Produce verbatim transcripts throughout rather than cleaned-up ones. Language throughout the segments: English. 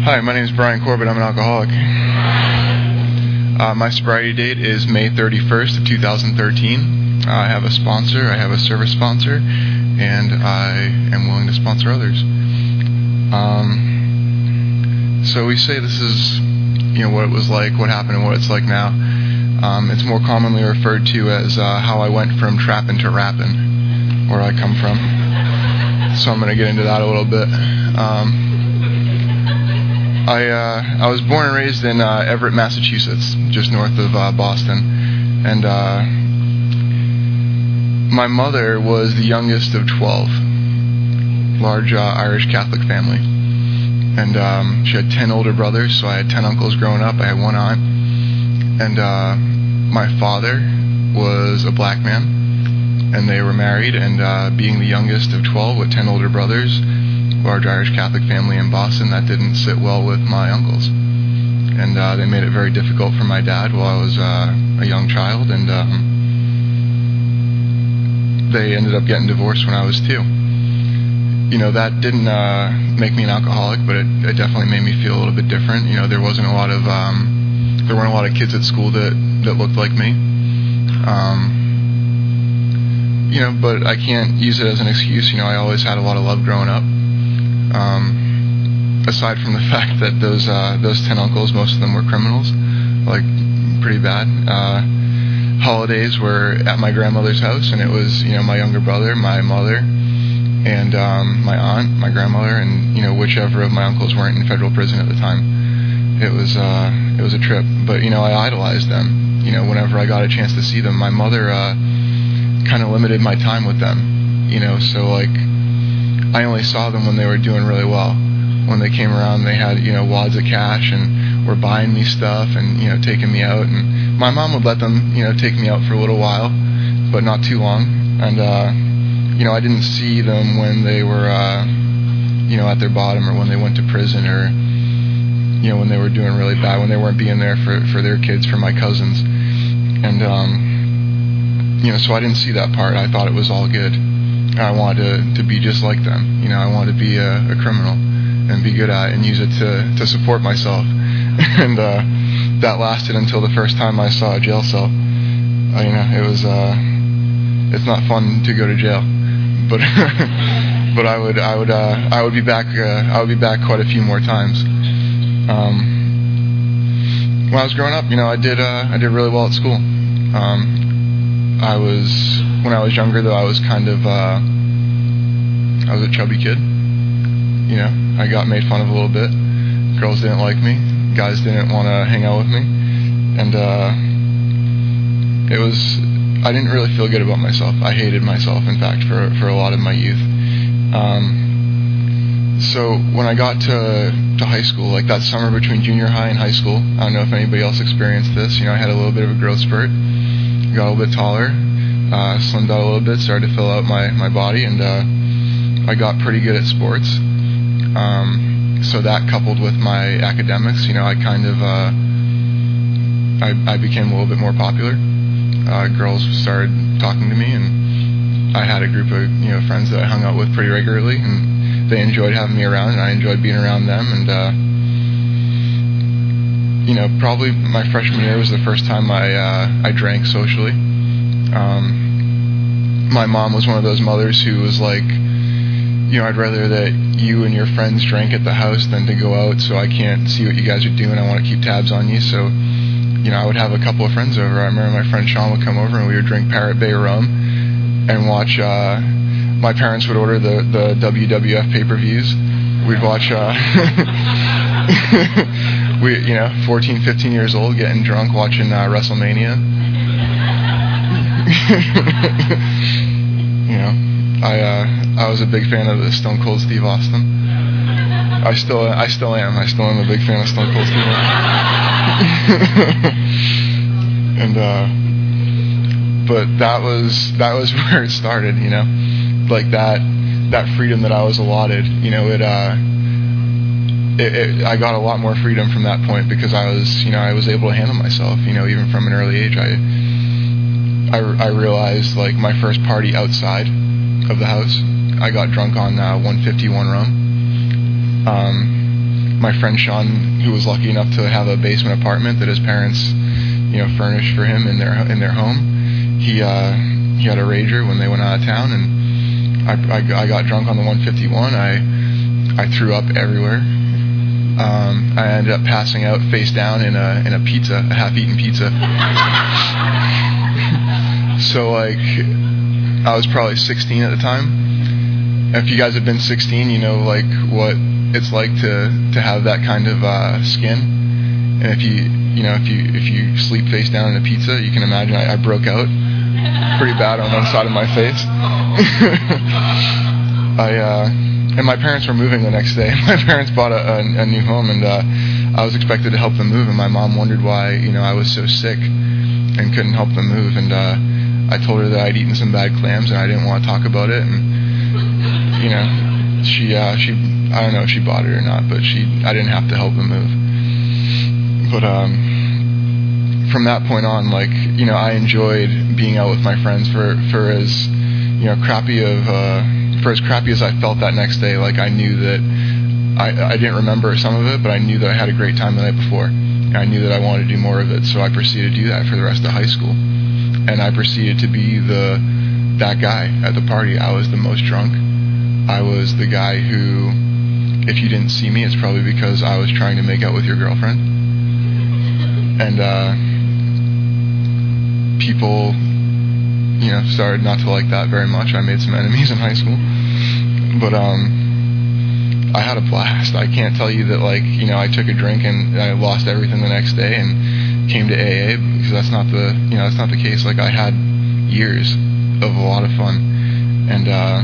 Hi, my name is Brian Corbett. I'm an alcoholic. Uh, my sobriety date is May thirty-first of two thousand thirteen. Uh, I have a sponsor. I have a service sponsor, and I am willing to sponsor others. Um, so we say this is, you know, what it was like, what happened, and what it's like now. Um, it's more commonly referred to as uh, how I went from trapping to rapping, where I come from. So I'm going to get into that a little bit. Um, I uh, I was born and raised in uh, Everett, Massachusetts, just north of uh, Boston, and uh, my mother was the youngest of twelve, large uh, Irish Catholic family, and um, she had ten older brothers, so I had ten uncles growing up. I had one aunt, and uh, my father was a black man, and they were married, and uh, being the youngest of twelve with ten older brothers, large Irish Catholic family in Boston, that didn't sit well with my uncles, and uh, they made it very difficult for my dad while I was uh, a young child, and um, they ended up getting divorced when I was two. You know, that didn't uh, make me an alcoholic, but it, it definitely made me feel a little bit different. You know, there wasn't a lot of um, there weren't a lot of kids at school that that looked like me. Um, you know, but I can't use it as an excuse. You know, I always had a lot of love growing up. Um, aside from the fact that those uh, those ten uncles, most of them were criminals, like pretty bad. Uh, holidays were at my grandmother's house, and it was, you know, my younger brother, my mother, and um, my aunt, my grandmother, and, you know, whichever of my uncles weren't in federal prison at the time. It was uh, it was a trip, but, you know, I idolized them. You know, whenever I got a chance to see them, my mother uh, kind of limited my time with them. You know, so like, I only saw them when they were doing really well. When they came around, they had, you know, wads of cash and were buying me stuff and, you know, taking me out. And my mom would let them, you know, take me out for a little while, but not too long. And, uh, you know, I didn't see them when they were, uh, you know, at their bottom, or when they went to prison, or, you know, when they were doing really bad, when they weren't being there for, for their kids, for my cousins. And, um, you know, so I didn't see that part. I thought it was all good. I wanted to, to be just like them. You know, I wanted to be a, a criminal and be good at it and use it to, to support myself. And uh, that lasted until the first time I saw a jail cell. Uh, you know, it was, uh, it's not fun to go to jail, but but I would I would uh, I would be back uh, I would be back quite a few more times. Um, when I was growing up, you know, I did uh, I did really well at school. Um, I was, when I was younger though, I was kind of, uh, I was a chubby kid. You know, I got made fun of a little bit. Girls didn't like me. Guys didn't want to hang out with me. And, uh, it was, I didn't really feel good about myself. I hated myself, in fact, for, for a lot of my youth. Um, so when I got to, to high school, like that summer between junior high and high school, I don't know if anybody else experienced this. You know, I had a little bit of a growth spurt. Got a little bit taller, uh, slimmed out a little bit, started to fill out my, my body, and uh, I got pretty good at sports. Um, so that, coupled with my academics, you know, I kind of, uh, I, I became a little bit more popular. Uh, girls started talking to me, and I had a group of, you know, friends that I hung out with pretty regularly, and they enjoyed having me around, and I enjoyed being around them. And uh, you know, probably my freshman year was the first time I uh, I drank socially. Um, my mom was one of those mothers who was like, you know, I'd rather that you and your friends drank at the house than to go out, so I can't see what you guys are doing. I want to keep tabs on you. So, you know, I would have a couple of friends over. I remember my friend Sean would come over, and we would drink Parrot Bay rum and watch. Uh, my parents would order the, the W W F pay-per-views. We'd watch. Uh, We, you know, fourteen, fifteen years old, getting drunk, watching uh, WrestleMania. You know, I uh, I was a big fan of the Stone Cold Steve Austin. I still I still am. I still am a big fan of Stone Cold Steve Austin. And uh, but that was that was where it started. You know, like that that freedom that I was allotted. You know, it. Uh, It, it, I got a lot more freedom from that point because I was, you know, I was able to handle myself, you know, even from an early age. I, I, I realized, like, my first party outside of the house, I got drunk on uh, one fifty-one rum. Um, my friend Sean, who was lucky enough to have a basement apartment that his parents, you know, furnished for him in their in their home, he uh, he had a Rager when they went out of town, and I, I, I got drunk on the one fifty-one. I I threw up everywhere. Um, I ended up passing out face down in a in a pizza, a half-eaten pizza. So like, I was probably sixteen at the time. If you guys have been sixteen, you know like what it's like to, to have that kind of uh, skin. And if you you know if you if you sleep face down in a pizza, you can imagine I, I broke out pretty bad on one side of my face. I uh, and my parents were moving the next day. My parents bought a, a, a new home, and uh, I was expected to help them move. And my mom wondered why you know I was so sick and couldn't help them move. And uh, I told her that I'd eaten some bad clams, and I didn't want to talk about it. And you know, she uh, she I don't know if she bought it or not, but she I didn't have to help them move. But um, from that point on, like you know, I enjoyed being out with my friends for for as you know crappy of. Uh, For as crappy as I felt that next day, like I knew that I, I didn't remember some of it, but I knew that I had a great time the night before. And I knew that I wanted to do more of it, so I proceeded to do that for the rest of high school. And I proceeded to be the that guy at the party. I was the most drunk. I was the guy who, if you didn't see me, it's probably because I was trying to make out with your girlfriend. And uh, people, you know, started not to like that very much. I made some enemies in high school. But um, I had a blast. I can't tell you that, like, you know, I took a drink and I lost everything the next day and came to A A, because that's not the, you know, that's not the case. Like, I had years of a lot of fun. And, uh,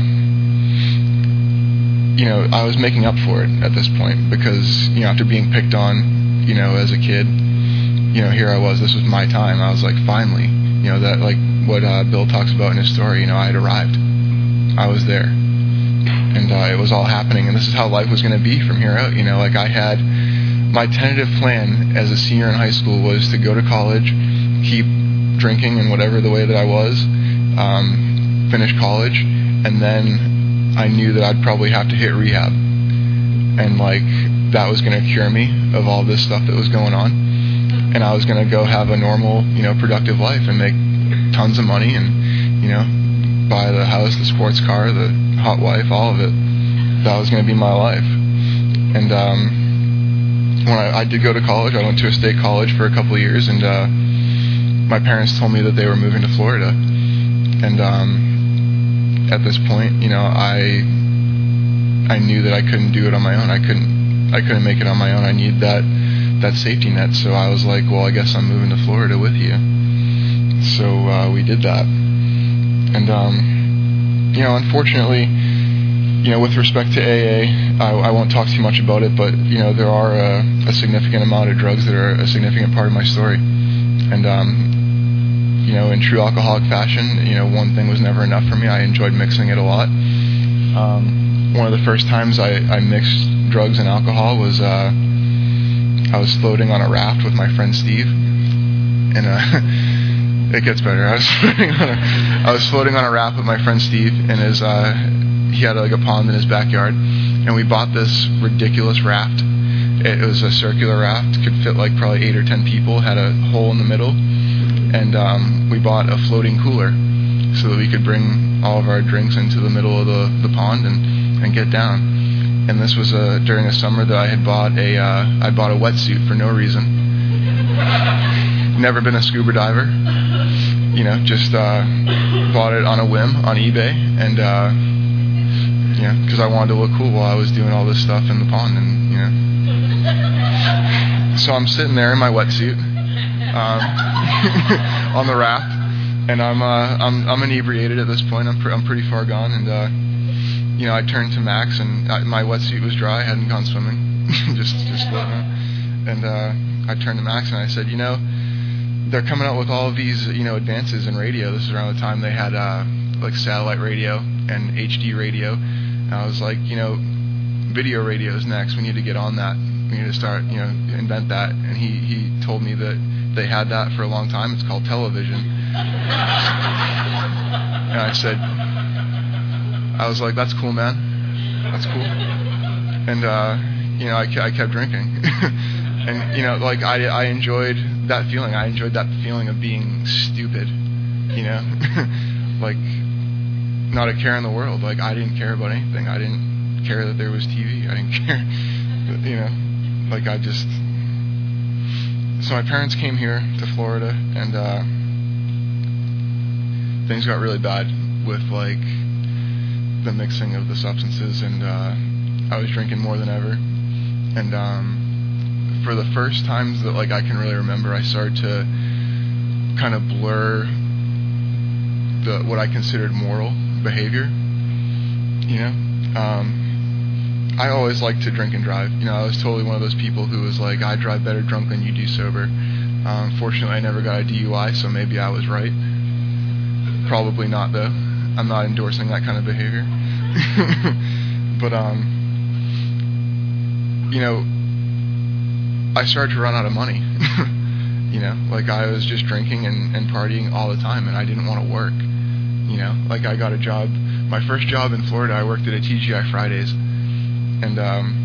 you know, I was making up for it at this point because, you know, after being picked on, you know, as a kid, you know, here I was. This was my time. I was like, finally, you know, that, like, what uh, Bill talks about in his story, you know, I had arrived. I was there. And uh, it was all happening. And this is how life was going to be from here out. You know, like I had, my tentative plan as a senior in high school was to go to college, keep drinking in whatever the way that I was, um, finish college, and then I knew that I'd probably have to hit rehab. And like, that was going to cure me of all this stuff that was going on. And I was going to go have a normal, you know, productive life and make tons of money and, you know, buy the house, the sports car, the hot wife, all of it. That was going to be my life. And um, when I, I did go to college, I went to a state college for a couple of years, and uh, my parents told me that they were moving to Florida. And um, at this point, you know, I I knew that I couldn't do it on my own. I couldn't I couldn't make it on my own. I needed that that safety net. So I was like, well, I guess I'm moving to Florida with you. So uh, we did that. And, um, you know, unfortunately, you know, with respect to A A, I, I won't talk too much about it, but, you know, there are a, a significant amount of drugs that are a significant part of my story. And, um, you know, in true alcoholic fashion, you know, one thing was never enough for me. I enjoyed mixing it a lot. Um, one of the first times I, I mixed drugs and alcohol was uh, I was floating on a raft with my friend Steve. And, uh... It gets better. I was floating on a, I was floating on a raft with my friend Steve, and his uh, he had like a pond in his backyard, and we bought this ridiculous raft. It was a circular raft, could fit like probably eight or ten people, had a hole in the middle, and um, we bought a floating cooler so that we could bring all of our drinks into the middle of the, the pond and, and get down. And this was uh, during a summer that I had bought a uh, I bought a wetsuit for no reason. Never been a scuba diver. You know, just uh, bought it on a whim on eBay, and uh, you know, because I wanted to look cool while I was doing all this stuff in the pond, and you know. So I'm sitting there in my wetsuit um, on the raft, and I'm uh, I'm I'm inebriated at this point. I'm pr- I'm pretty far gone, and uh, you know, I turned to Max, and I, my wetsuit was dry. I hadn't gone swimming, just just floating out. And uh, I turned to Max and I said, you know, they're coming out with all of these, you know, advances in radio. This is around the time they had uh, like satellite radio and H D radio. And I was like, you know, video radio is next. We need to get on that. We need to start, you know, invent that. And he, he told me that they had that for a long time. It's called television. And I said, I was like, that's cool, man. That's cool. And, uh, you know, I, I kept drinking. And, you know, like, I, I enjoyed that feeling. I enjoyed that feeling of being stupid, you know? Like, not a care in the world. Like, I didn't care about anything. I didn't care that there was T V. I didn't care, you know? Like, I just... So my parents came here to Florida, and uh, things got really bad with, like, the mixing of the substances, and uh, I was drinking more than ever. And um, for the first times that, like, I can really remember, I started to kind of blur the what I considered moral behavior, you know? Um, I always liked to drink and drive. You know, I was totally one of those people who was like, I drive better drunk than you do sober. Um, fortunately, I never got a D U I, so maybe I was right. Probably not, though. I'm not endorsing that kind of behavior. But, um, you know, I started to run out of money. You know, like, I was just drinking and, and partying all the time, and I didn't want to work. You know, like, I got a job. My first job in Florida, I worked at a T G I Fridays. And um,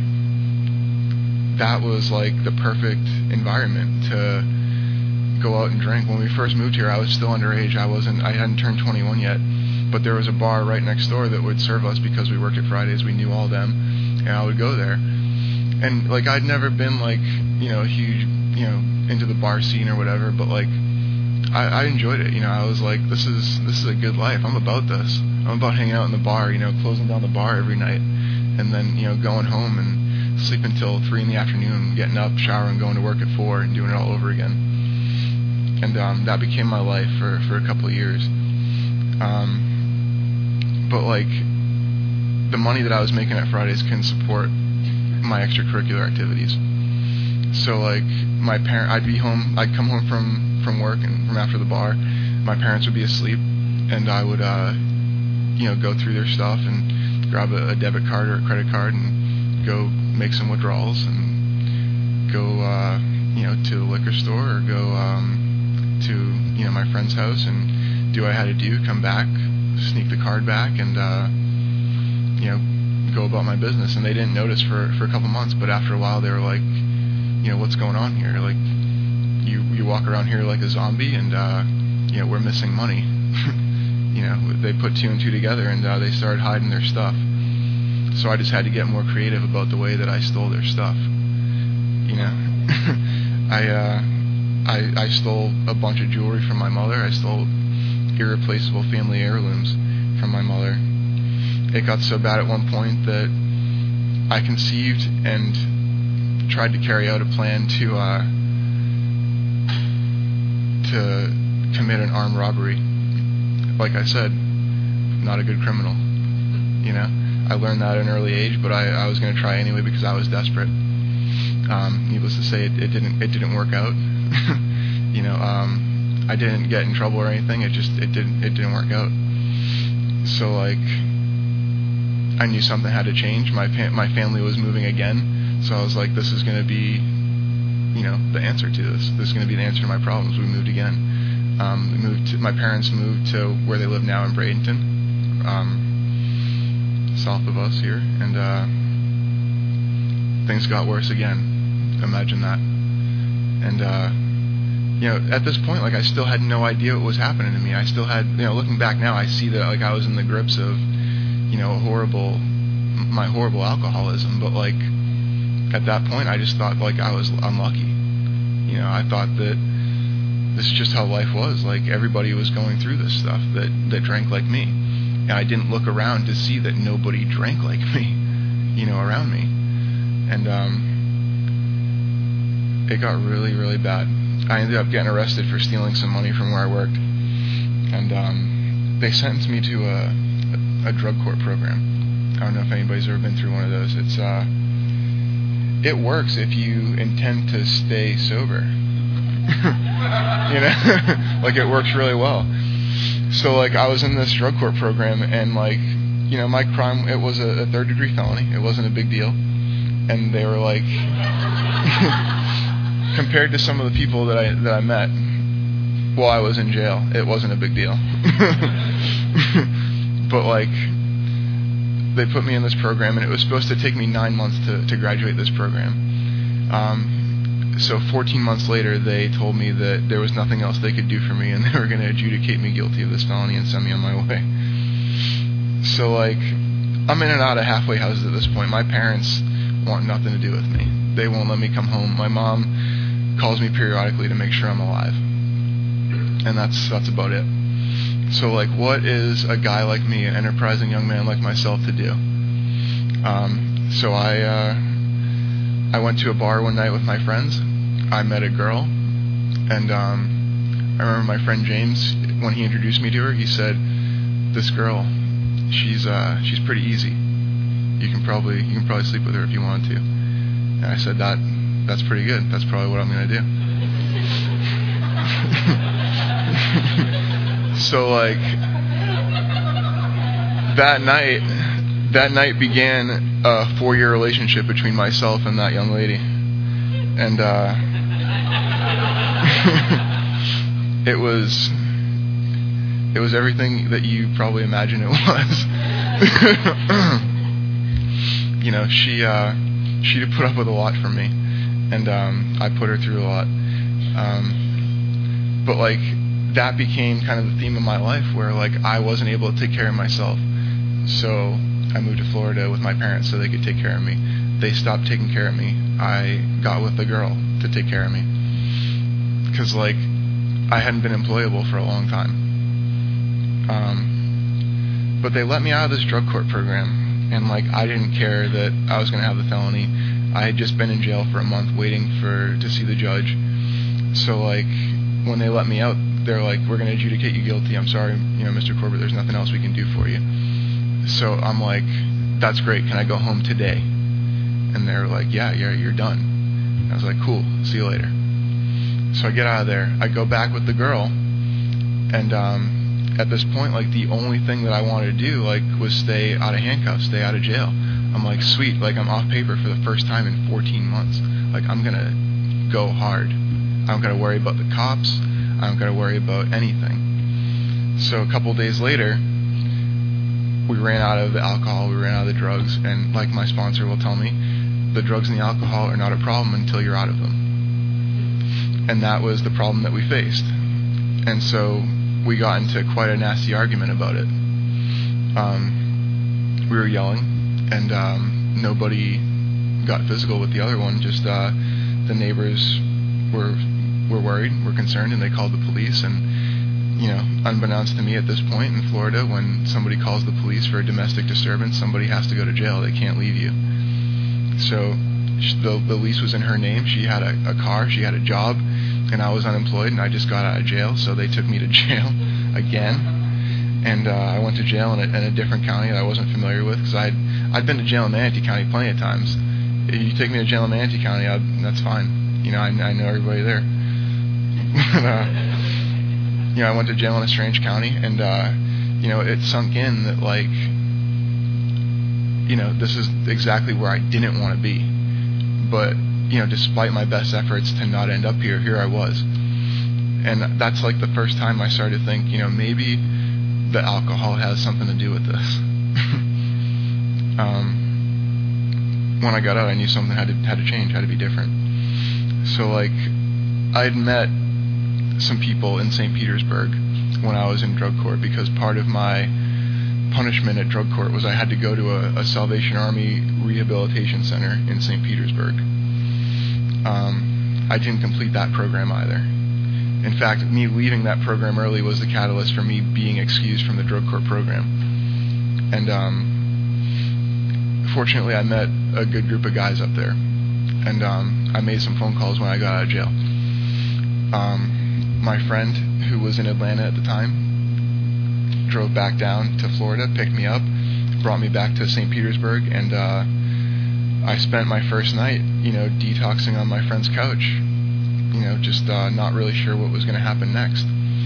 that was like the perfect environment to go out and drink. When we first moved here, I was still underage. I wasn't. I hadn't turned twenty-one yet. But there was a bar right next door that would serve us because we worked at Fridays. We knew all of them, and I would go there. And like, I'd never been like, you know, a huge, you know, into the bar scene or whatever. But like, I, I enjoyed it. You know, I was like, this is this is a good life. I'm about this. I'm about hanging out in the bar. You know, closing down the bar every night. And then, you know, going home and sleeping until three in the afternoon, getting up, showering, going to work at four, and doing it all over again. And um, that became my life for, for a couple of years. Um, but, like, the money that I was making at Fridays couldn't support my extracurricular activities. So, like, my parent, I'd be home, I'd come home from, from work and from after the bar. My parents would be asleep, and I would, uh, you know, go through their stuff and grab a, a debit card or a credit card and go make some withdrawals and go, uh, you know, to the liquor store or go um, to, you know, my friend's house and do what I had to do, come back, sneak the card back, and, uh, you know, go about my business. And they didn't notice for, for a couple months, but after a while they were like, you know, what's going on here? Like, you, you walk around here like a zombie, and, uh, you know, we're missing money. You know, they put two and two together, and uh, they started hiding their stuff. So I just had to get more creative about the way that I stole their stuff. You know, I, uh, I I stole a bunch of jewelry from my mother. I stole irreplaceable family heirlooms from my mother. It got so bad at one point that I conceived and tried to carry out a plan to uh, to commit an armed robbery. Like I said, not a good criminal, you know. I learned that at an early age, but I, I was going to try anyway because I was desperate. Um, needless to say, it, it didn't it didn't work out. You know, um, I didn't get in trouble or anything. It just it didn't it didn't work out. So like, I knew something had to change. My pa- my family was moving again, so I was like, this is going to be, you know, the answer to this. This is going to be the answer to my problems. We moved again. Um, we moved. To, my parents moved to where they live now in Bradenton, um, south of us here, and uh, things got worse again. Imagine that. And uh, you know, at this point, like, I still had no idea what was happening to me. I still had, you know, looking back now, I see that like I was in the grips of, you know, horrible, my horrible alcoholism. But like, at that point, I just thought like I was unlucky. You know, I thought that this is just how life was. Like, everybody was going through this stuff that, that drank like me. And I didn't look around to see that nobody drank like me, you know, around me. And um, it got really, really bad. I ended up getting arrested for stealing some money from where I worked. And um, they sentenced me to a, a, a drug court program. I don't know if anybody's ever been through one of those. It's uh, it works if you intend to stay sober. You know, like, it works really well. So like, I was in this drug court program, and like, you know, my crime, it was a, a third degree felony. It wasn't a big deal. And they were like, compared to some of the people that I that I met while I was in jail, it wasn't a big deal. But like, they put me in this program, and it was supposed to take me nine months to, to graduate this program. Um, so fourteen months later, they told me that there was nothing else they could do for me, and they were going to adjudicate me guilty of this felony and send me on my way. So, like, I'm in and out of halfway houses at this point. My parents want nothing to do with me. They won't let me come home. My mom calls me periodically to make sure I'm alive. And that's that's about it. So, like, what is a guy like me, an enterprising young man like myself, to do? Um, so I uh, I went to a bar one night with my friends. I met a girl, and um, I remember my friend James, when he introduced me to her, he said, "This girl, she's uh, she's pretty easy. You can probably you can probably sleep with her if you want to." And I said, "That that's pretty good. That's probably what I'm gonna do." So, like, that night, that night began a four-year relationship between myself and that young lady, and uh, it was, it was everything that you probably imagine it was. You know, she uh, she did put up with a lot from me, and um, I put her through a lot. Um, but like. That became kind of the theme of my life, where like I wasn't able to take care of myself, so I moved to Florida with my parents so they could take care of me. They stopped taking care of me. I got with a girl to take care of me, because like I hadn't been employable for a long time. Um, but they let me out of this drug court program, and like I didn't care that I was going to have the felony. I had just been in jail for a month waiting for to see the judge. So like when they let me out, they're like, "We're going to adjudicate you guilty. I'm sorry, you know, Mister Corbett, there's nothing else we can do for you." So I'm like, "That's great. Can I go home today?" And they're like, "Yeah, yeah, you're done." And I was like, "Cool. See you later." So I get out of there. I go back with the girl, and um, at this point, like the only thing that I wanted to do, like, was stay out of handcuffs, stay out of jail. I'm like, sweet, like I'm off paper for the first time in fourteen months. Like I'm gonna go hard. I don't gotta worry about the cops. I don't got to worry about anything. So a couple days later, we ran out of the alcohol, we ran out of the drugs, and like my sponsor will tell me, the drugs and the alcohol are not a problem until you're out of them. And that was the problem that we faced. And so we got into quite a nasty argument about it. Um, we were yelling, and um, nobody got physical with the other one, just uh, the neighbors were... were worried, were concerned, and they called the police. And, you know, unbeknownst to me at this point in Florida, when somebody calls the police for a domestic disturbance, somebody has to go to jail. They can't leave you. So the, the lease was in her name. She had a, a car, she had a job, and I was unemployed, and I just got out of jail, so they took me to jail again. And uh, I went to jail in a, in a different county that I wasn't familiar with, because I'd, I'd been to jail in Manatee County plenty of times. If you take me to jail in Manatee County, I'd, that's fine. You know, I, I know everybody there. uh, you know, I went to jail in a strange county, and uh, you know, it sunk in that like, you know, this is exactly where I didn't want to be. But you know, despite my best efforts to not end up here, here I was. And that's like the first time I started to think, you know, maybe the alcohol has something to do with this. um, when I got out, I knew something had to had to change, had to be different. So like, I'd met some people in Saint Petersburg when I was in drug court, because part of my punishment at drug court was I had to go to a, a Salvation Army rehabilitation center in Saint Petersburg. Um, I didn't complete that program either. In fact, me leaving that program early was the catalyst for me being excused from the drug court program. And um, fortunately, I met a good group of guys up there, and um, I made some phone calls when I got out of jail. Um, my friend, who was in Atlanta at the time, drove back down to Florida, picked me up, brought me back to Saint Petersburg, and uh, I spent my first night, you know, detoxing on my friend's couch, you know, just uh, not really sure what was going to happen next.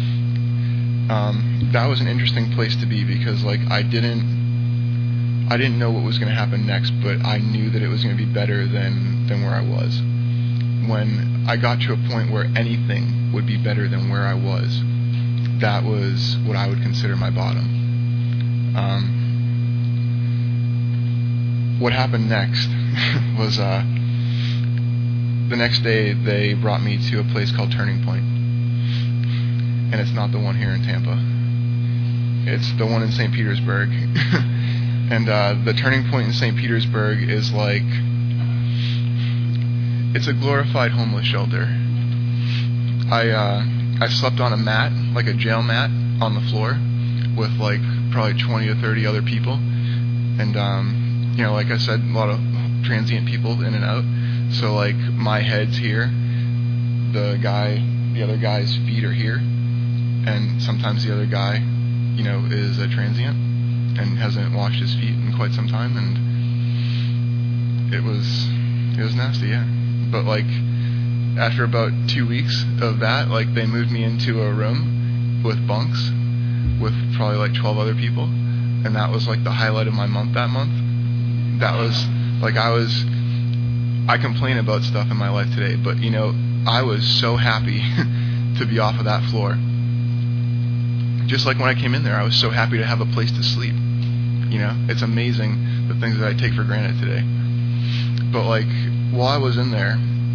Um, that was an interesting place to be, because like I didn't, I didn't know what was going to happen next, but I knew that it was going to be better than than where I was. When I got to a point where anything would be better than where I was, that was what I would consider my bottom. Um, what happened next was uh, the next day they brought me to a place called Turning Point. And it's not the one here in Tampa. It's the one in Saint Petersburg. And uh, the Turning Point in Saint Petersburg is like, it's a glorified homeless shelter. I uh, I slept on a mat, like a jail mat, on the floor with like probably twenty to thirty other people. And, um, you know, like I said, a lot of transient people in and out. So, like, my head's here. The guy, the other guy's feet are here. And sometimes the other guy, you know, is a transient and hasn't washed his feet in quite some time. And it was, it was nasty, yeah. But, like, after about two weeks of that, like, they moved me into a room with bunks with probably, like, twelve other people. And that was, like, the highlight of my month that month. That was, like, I was, I complain about stuff in my life today, but, you know, I was so happy to be off of that floor. Just like when I came in there, I was so happy to have a place to sleep. You know, it's amazing the things that I take for granted today. But, like, while I was in there,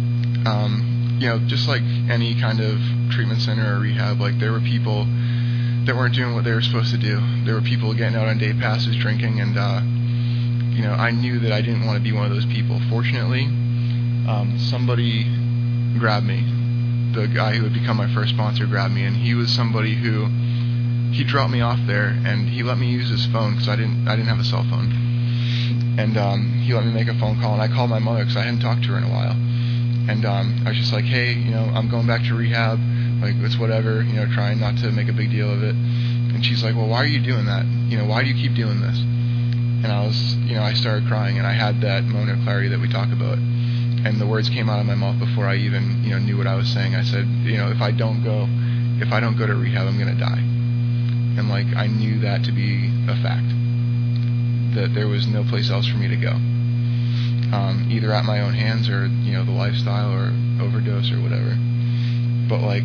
um, you know, just like any kind of treatment center or rehab, like, there were people that weren't doing what they were supposed to do. There were people getting out on day passes, drinking, and, uh, you know, I knew that I didn't want to be one of those people. Fortunately, um, somebody grabbed me. The guy who would become my first sponsor grabbed me, and he was somebody who, he dropped me off there, and he let me use his phone, because I didn't, I didn't have a cell phone. And um, he let me make a phone call, and I called my mother, because I hadn't talked to her in a while. And um, I was just like, hey, you know, I'm going back to rehab. Like, it's whatever, you know, trying not to make a big deal of it. And she's like, well, why are you doing that? You know, why do you keep doing this? And I was, you know, I started crying, and I had that moment of clarity that we talk about. And the words came out of my mouth before I even, you know, knew what I was saying. I said, you know, if I don't go, if I don't go to rehab, I'm going to die. And, like, I knew that to be a fact. That there was no place else for me to go. Um, either at my own hands or, you know, the lifestyle or overdose or whatever. But, like,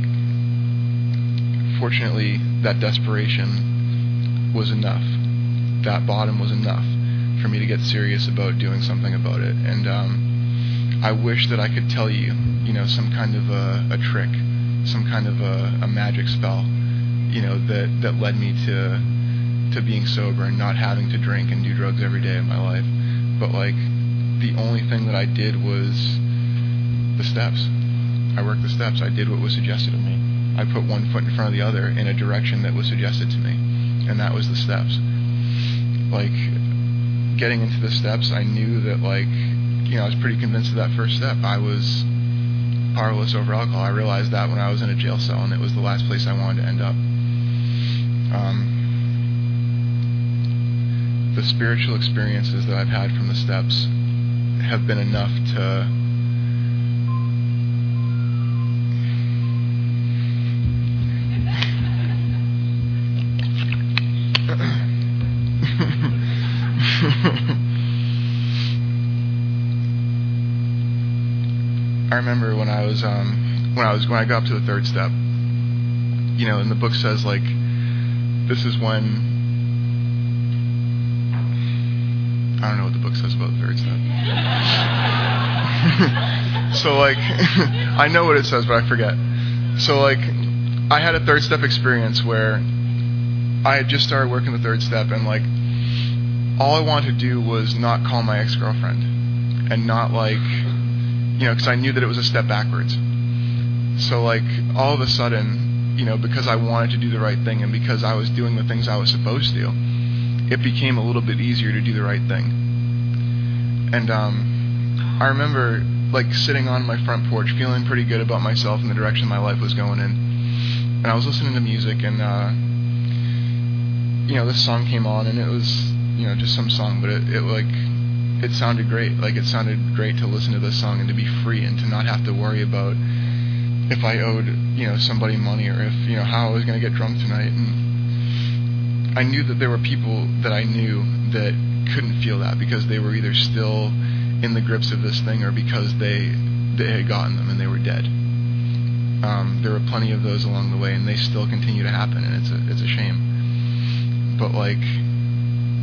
fortunately, that desperation was enough. That bottom was enough for me to get serious about doing something about it. And um, I wish that I could tell you, you know, some kind of a, a trick, some kind of a, a magic spell, you know, that, that led me to to being sober and not having to drink and do drugs every day of my life. But, like, the only thing that I did was the steps. I worked the steps. I did what was suggested of me. I put one foot in front of the other in a direction that was suggested to me, and that was the steps. Like, getting into the steps, I knew that, like, you know, I was pretty convinced of that first step. I was powerless over alcohol. I realized that when I was in a jail cell, and it was the last place I wanted to end up. Um, the spiritual experiences that I've had from the steps have been enough to I remember when I was um, when I was when I got up to the third step, you know, and the book says, like, this is when, I don't know what the book says about the third step. So, like, I know what it says, but I forget. So, like, I had a third step experience where I had just started working the third step, and, like, all I wanted to do was not call my ex-girlfriend, and not, like, you know, because I knew that it was a step backwards. So, like, all of a sudden, you know, because I wanted to do the right thing and because I was doing the things I was supposed to, it became a little bit easier to do the right thing. And um, I remember, like, sitting on my front porch, feeling pretty good about myself and the direction my life was going in. And I was listening to music, and, uh, you know, this song came on, and it was, you know, just some song, but it, it like... it sounded great. Like, it sounded great to listen to this song and to be free and to not have to worry about if I owed, you know, somebody money or if, you know, how I was going to get drunk tonight. And I knew that there were people that I knew that couldn't feel that because they were either still in the grips of this thing or because they they had gotten them and they were dead. Um, there were plenty of those along the way, and they still continue to happen, and it's a, it's a shame. But, like,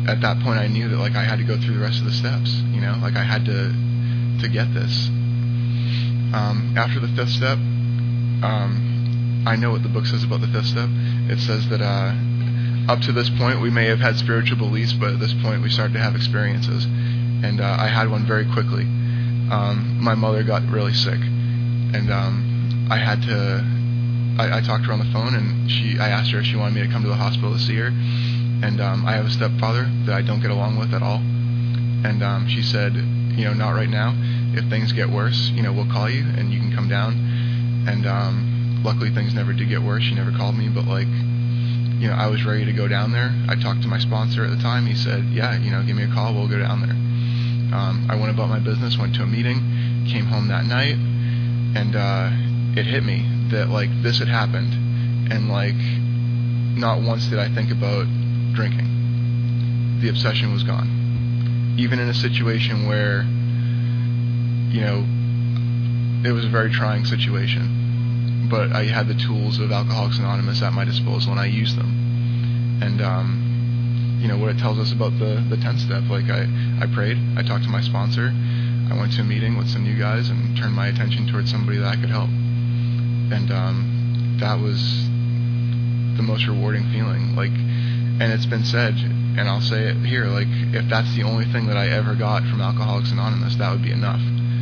at that point I knew that like I had to go through the rest of the steps, you know, like I had to to get this. Um, after the fifth step, um, I know what the book says about the fifth step. It says that uh, up to this point we may have had spiritual beliefs, but at this point we started to have experiences, and uh, I had one very quickly. Um, my mother got really sick, and um, I had to. I, I talked to her on the phone, and she. I asked her if she wanted me to come to the hospital to see her. And um, I have a stepfather that I don't get along with at all. And um, she said, you know, not right now. If things get worse, you know, we'll call you, and you can come down. And um, luckily, things never did get worse. She never called me, but like, you know, I was ready to go down there. I talked to my sponsor at the time. He said, yeah, you know, give me a call. We'll go down there. Um, I went about my business, went to a meeting, came home that night, and uh, it hit me that like this had happened, and like not once did I think about drinking. The obsession was gone. Even in a situation where, you know, it was a very trying situation, but I had the tools of Alcoholics Anonymous at my disposal, and I used them. And um, you know what it tells us about the the tenth step. Like I, I prayed, I talked to my sponsor, I went to a meeting with some new guys, and turned my attention towards somebody that I could help. And um, that was the most rewarding feeling. Like, and it's been said, and I'll say it here, like, if that's the only thing that I ever got from Alcoholics Anonymous, that would be enough.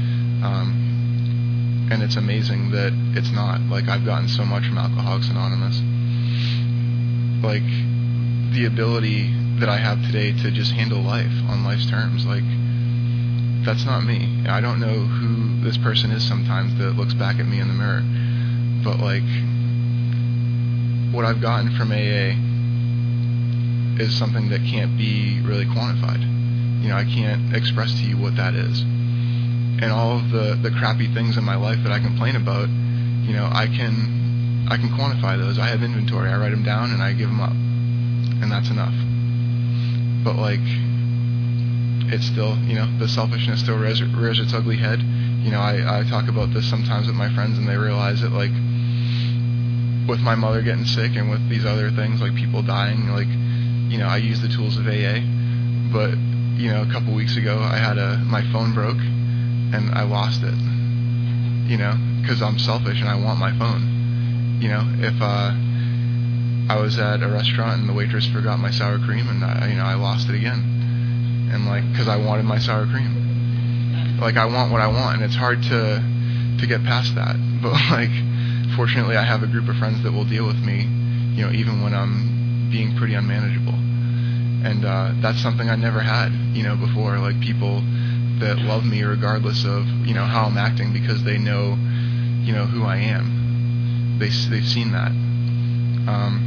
Um, and it's amazing that it's not. Like, I've gotten so much from Alcoholics Anonymous. Like, the ability that I have today to just handle life on life's terms, like, that's not me. I don't know who this person is sometimes that looks back at me in the mirror. But, like, what I've gotten from A A is something that can't be really quantified. You know, I can't express to you what that is. And all of the, the crappy things in my life that I complain about, you know, I can I can quantify those. I have inventory. I write them down and I give them up. And that's enough. But, like, it's still, you know, the selfishness still rears, rears its ugly head. You know, I, I talk about this sometimes with my friends, and they realize that, like, with my mother getting sick and with these other things, like people dying, like, you know, I use the tools of A A, but, you know, a couple weeks ago, I had a, my phone broke, and I lost it, you know, because I'm selfish and I want my phone. You know, if uh, I was at a restaurant and the waitress forgot my sour cream, and, I, you know, I lost it again, and, like, because I wanted my sour cream. Like, I want what I want, and it's hard to, to get past that, but, like, fortunately, I have a group of friends that will deal with me, you know, even when I'm being pretty unmanageable. And uh, that's something I never had, you know, before. Like, people that love me regardless of, you know, how I'm acting, because they know, you know, who I am. They, they've seen that. Um,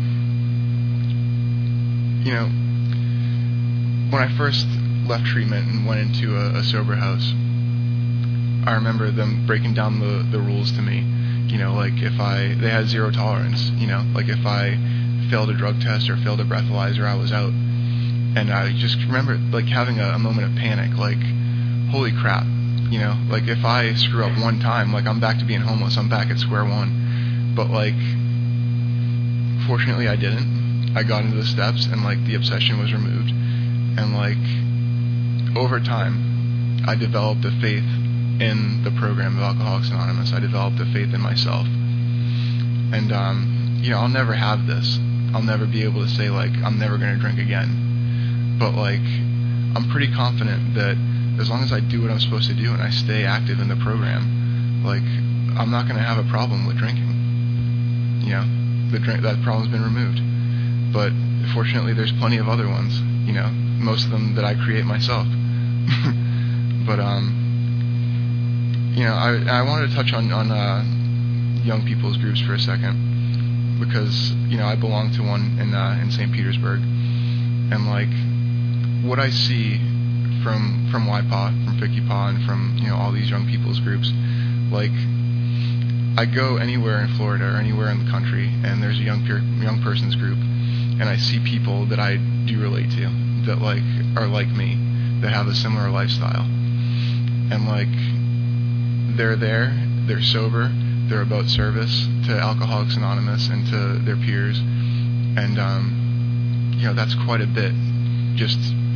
you know, when I first left treatment and went into a, a sober house, I remember them breaking down the, the rules to me. You know, like, if I, they had zero tolerance, you know, like, if I failed a drug test or failed a breathalyzer, I was out. And I just remember, like, having a, a moment of panic, like, holy crap, you know, like, if I screw up one time, like, I'm back to being homeless, I'm back at square one. But, like, fortunately I didn't. I got into the steps, and, like, the obsession was removed. And, like, over time, I developed a faith in the program of Alcoholics Anonymous. I developed a faith in myself. And, um, you know, I'll never have this. I'll never be able to say, like, I'm never going to drink again. But, like, I'm pretty confident that as long as I do what I'm supposed to do and I stay active in the program, like, I'm not going to have a problem with drinking. You know, the drink, that problem's been removed. But fortunately, there's plenty of other ones, you know, most of them that I create myself. But, um, you know, I I wanted to touch on, on uh, young people's groups for a second, because, you know, I belong to one in uh, in Saint Petersburg, and, like, what I see from from Y P A, from F I C Y P A, and from, you know, all these young people's groups, like, I go anywhere in Florida or anywhere in the country, and there's a young peer, young person's group, and I see people that I do relate to, that, like, are like me, that have a similar lifestyle, and, like, they're there, they're sober, they're about service to Alcoholics Anonymous and to their peers, and, um, you know, that's quite a bit, just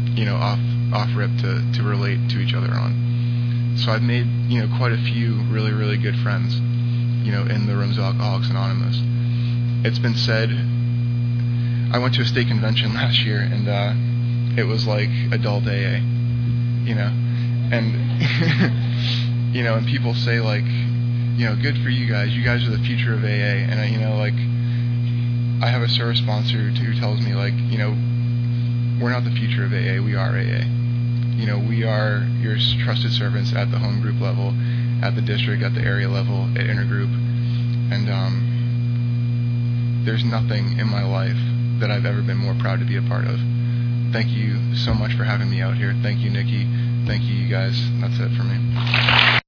you know, off off rip to, to relate to each other on. So I've made, you know, quite a few really, really good friends, you know, in the rooms of Alcoholics Anonymous. It's been said, I went to a state convention last year, and uh, it was like adult A A, you know, and, you know, and people say, like, you know, good for you guys, you guys are the future of A A, and, I, you know, like, I have a service sponsor who tells me, like, you know, we're not the future of A A, we are A A. You know, we are your trusted servants at the home group level, at the district, at the area level, at intergroup, and um, there's nothing in my life that I've ever been more proud to be a part of. Thank you so much for having me out here. Thank you, Nikki. Thank you, you guys. That's it for me.